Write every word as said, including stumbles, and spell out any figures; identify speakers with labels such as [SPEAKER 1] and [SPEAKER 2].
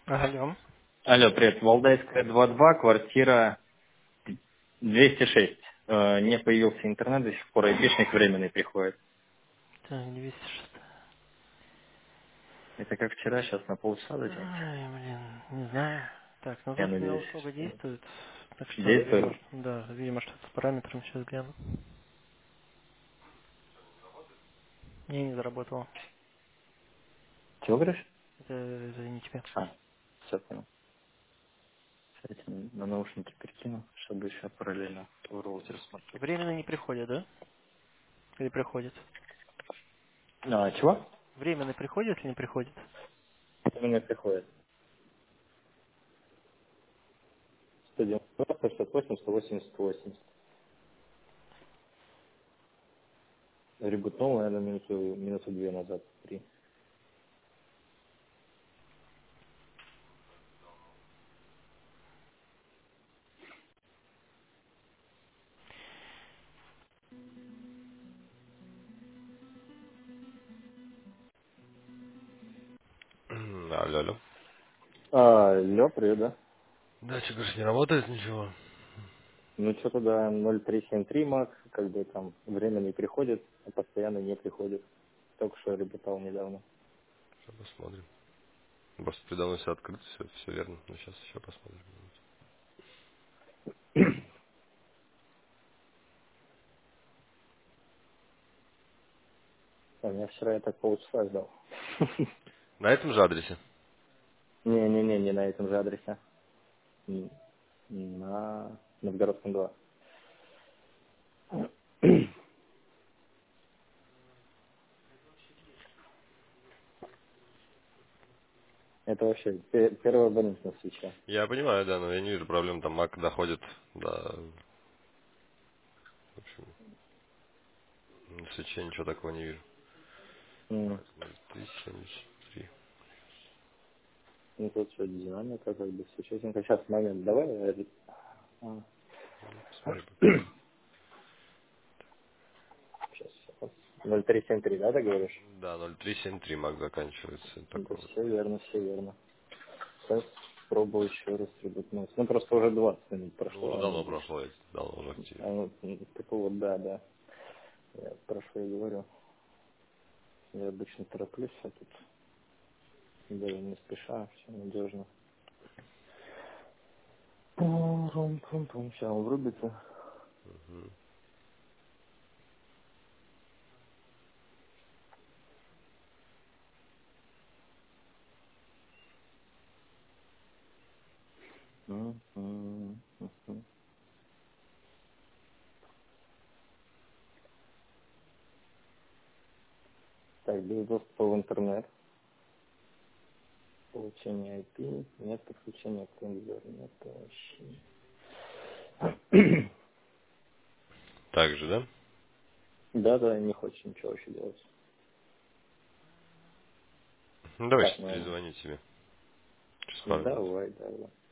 [SPEAKER 1] Алло.
[SPEAKER 2] Алло, привет. Валдайская два два, квартира двести шесть. Э, не появился интернет до сих пор, айпишник временный приходит.
[SPEAKER 1] Так, двести шесть.
[SPEAKER 2] Это как вчера, сейчас на полчаса затянется.
[SPEAKER 1] Ай, блин, не знаю. Так, ну
[SPEAKER 2] Я
[SPEAKER 1] тут у меня
[SPEAKER 2] надеюсь,
[SPEAKER 1] услуга
[SPEAKER 2] что
[SPEAKER 1] действует. Так что, видимо,
[SPEAKER 2] действует.
[SPEAKER 1] да, видимо, что-то с параметрами сейчас гляну. Не, не заработало.
[SPEAKER 2] Чего говоришь?
[SPEAKER 1] Это, это не тебе.
[SPEAKER 2] А, все понял. Кстати, на наушники перекину, чтобы еще параллельно в роутер смотреть.
[SPEAKER 1] Временно не приходит, да? Или приходит?
[SPEAKER 2] А, чего?
[SPEAKER 1] Временно приходит или не приходит?
[SPEAKER 2] У меня приходит. сто девяносто два, сто шестьдесят восемь, сто восемьдесят восемь. Ребутнул, наверное, минуту, минуту две назад. Три.
[SPEAKER 3] М, Алло, алло.
[SPEAKER 2] А, алло, привет, да?
[SPEAKER 3] Да, что, говоришь, не работает ничего?
[SPEAKER 2] Ну, что-то, да, ноль три семь три Mac, как бы там временно не приходит, а постоянно не приходит. Только что работал недавно.
[SPEAKER 3] Сейчас посмотрим. Просто передо мной все открыто, все, все верно. Но сейчас еще посмотрим.
[SPEAKER 2] А меня вчера я так полчаса ждал.
[SPEAKER 3] На этом же адресе?
[SPEAKER 2] Не-не-не, не на этом же адресе. М, На Новгородском два. Это вообще пе- первая больничная свеча.
[SPEAKER 3] Я понимаю, да, но я не вижу проблем. Там Мак доходит до... В общем, на свече ничего такого не вижу.
[SPEAKER 2] М,
[SPEAKER 3] Так, ноль три семьдесят три.
[SPEAKER 2] Ну, тут что, динамика, как бы, все честненько. Сейчас, момент, давай. я- а,
[SPEAKER 3] Ну, посмотри пока.
[SPEAKER 2] Сейчас, сейчас. ноль три семь три, да, ты говоришь?
[SPEAKER 3] Да, ноль три семь три Мак заканчивается.
[SPEAKER 2] Да,
[SPEAKER 3] Такой вот.
[SPEAKER 2] все верно, все верно. Сейчас пробую еще раз ребутнуть. Ну, просто уже двадцать минут
[SPEAKER 3] Ну,
[SPEAKER 2] прошло,
[SPEAKER 3] уже
[SPEAKER 2] а
[SPEAKER 3] давно
[SPEAKER 2] оно здесь.
[SPEAKER 3] прошло, я давно уже
[SPEAKER 2] А
[SPEAKER 3] активен.
[SPEAKER 2] ну, м, такой вот, да, да. Я прошу и говорю. Я обычно тороплюсь, а тут даже не спеша, все надежно. Пум-пум-пум-пум. Сейчас он врубится.
[SPEAKER 3] Угу.
[SPEAKER 2] М, м, м, м. Так, без доступа в интернет. Получение ай пи. Нет подключения к телевизору. Нет вообще.
[SPEAKER 3] Так же, да?
[SPEAKER 2] Да, да, не хочет ничего вообще делать.
[SPEAKER 3] Ну, давай
[SPEAKER 2] Так,
[SPEAKER 3] сейчас
[SPEAKER 2] ну,
[SPEAKER 3] перезвонить тебе. Через пару минут.
[SPEAKER 2] давай, давай.